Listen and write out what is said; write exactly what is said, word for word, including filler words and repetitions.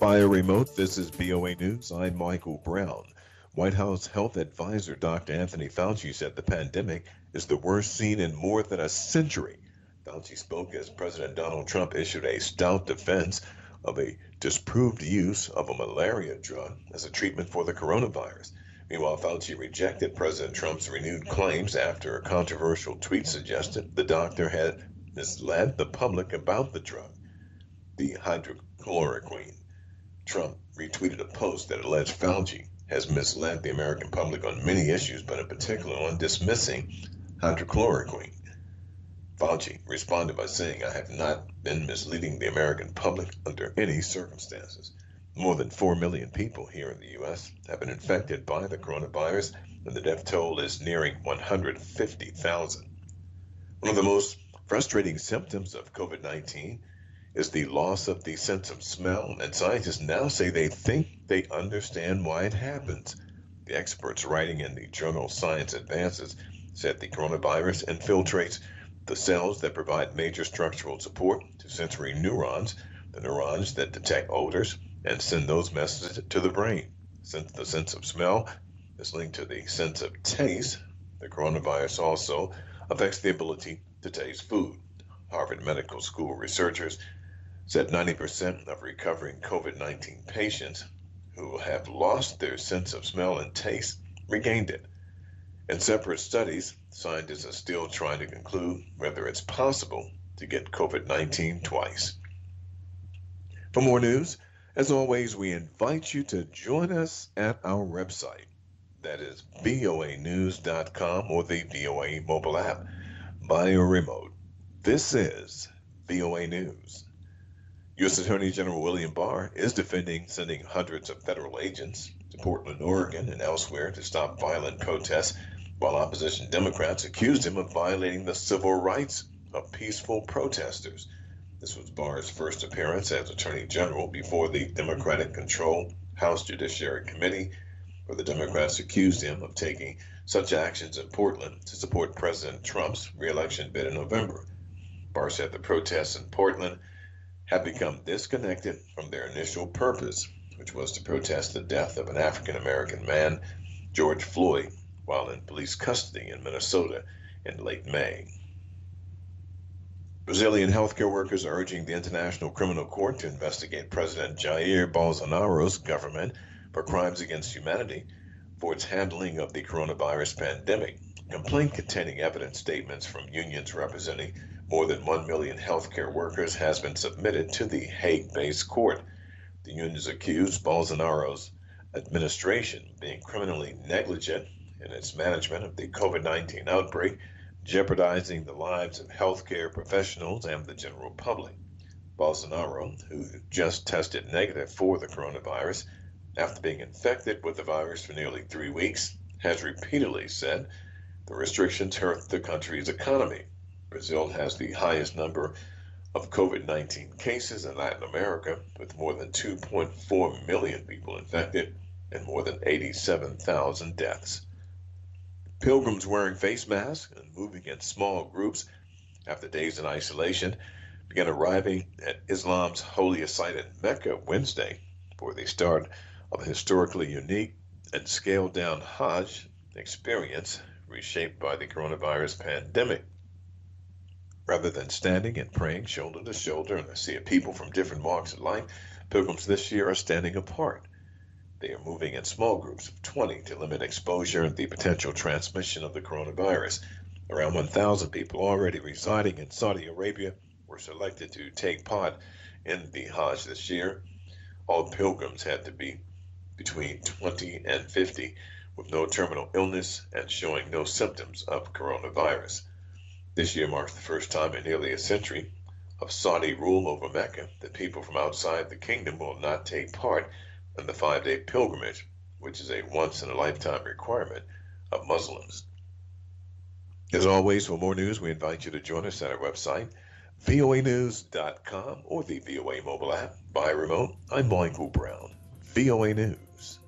Via remote, this is V O A News. I'm Michael Brown. White House Health Advisor Doctor Anthony Fauci said the pandemic is the worst seen in more than a century. Fauci spoke as President Donald Trump issued a stout defense of a disproved use of a malaria drug as a treatment for the coronavirus. Meanwhile, Fauci rejected President Trump's renewed claims after a controversial tweet suggested the doctor had misled the public about the drug, the hydrochloroquine. Trump retweeted a post that alleged Fauci has misled the American public on many issues, but in particular on dismissing hydrochloroquine. Fauci responded by saying, I have not been misleading the American public under any circumstances. More than four million people here in the U S have been infected by the coronavirus, and the death toll is nearing one hundred fifty thousand. One of the most frustrating symptoms of COVID nineteen is the loss of the sense of smell, and scientists now say they think they understand why it happens. The experts writing in the journal Science Advances said the coronavirus infiltrates the cells that provide major structural support to sensory neurons, the neurons that detect odors and send those messages to the brain. Since the sense of smell is linked to the sense of taste, the coronavirus also affects the ability to taste food. Harvard Medical School researchers said ninety percent of recovering COVID nineteen patients who have lost their sense of smell and taste regained it. In separate studies, scientists are still trying to conclude whether it's possible to get COVID nineteen twice. For more news, as always, we invite you to join us at our website. That is V O A news dot com or the V O A mobile app via remote. This is V O A News. U S Attorney General William Barr is defending sending hundreds of federal agents to Portland, Oregon, and elsewhere to stop violent protests, while opposition Democrats accused him of violating the civil rights of peaceful protesters. This was Barr's first appearance as Attorney General before the Democratic-controlled House Judiciary Committee, where the Democrats accused him of taking such actions in Portland to support President Trump's re-election bid in November. Barr said the protests in Portland have become disconnected from their initial purpose, which was to protest the death of an African-American man, George Floyd, while in police custody in Minnesota in late May. Brazilian healthcare workers are urging the International Criminal Court to investigate President Jair Bolsonaro's government for crimes against humanity for its handling of the coronavirus pandemic. A complaint containing evidence statements from unions representing more than one million healthcare workers has been submitted to the Hague-based court. The unions accused Bolsonaro's administration of being criminally negligent in its management of the COVID nineteen outbreak, jeopardizing the lives of healthcare professionals and the general public. Bolsonaro, who just tested negative for the coronavirus after being infected with the virus for nearly three weeks, has repeatedly said the restrictions hurt the country's economy. Brazil has the highest number of COVID nineteen cases in Latin America, with more than two point four million people infected and more than eighty-seven thousand deaths. Pilgrims wearing face masks and moving in small groups after days in isolation began arriving at Islam's holiest site in Mecca Wednesday for the start of a historically unique and scaled-down Hajj experience reshaped by the coronavirus pandemic. Rather than standing and praying shoulder to shoulder in a sea of people from different walks of life, pilgrims this year are standing apart. They are moving in small groups of twenty to limit exposure and the potential transmission of the coronavirus. Around one thousand people already residing in Saudi Arabia were selected to take part in the Hajj this year. All pilgrims had to be between twenty and fifty with no terminal illness and showing no symptoms of coronavirus. This year marks the first time in nearly a century of Saudi rule over Mecca that people from outside the kingdom will not take part in the five-day pilgrimage, which is a once-in-a-lifetime requirement of Muslims. As always, for more news, we invite you to join us at our website, V O A news dot com or the V O A mobile app. By remote, I'm Michael Brown, V O A News.